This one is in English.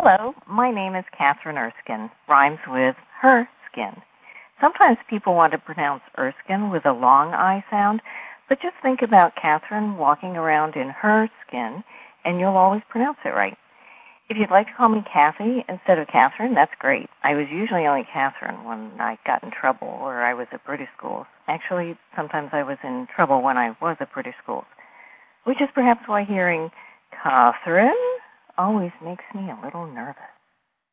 Hello, my name is Catherine Erskine. Rhymes with her skin. Sometimes people want to pronounce Erskine with a long I sound, but just think about Catherine walking around in her skin, and you'll always pronounce it right. If you'd like to call me Kathy instead of Catherine, that's great. I was usually only Catherine when I got in trouble or I was at British schools. Actually, sometimes I was in trouble when I was at British schools, which is perhaps why hearing Catherine always makes me a little nervous.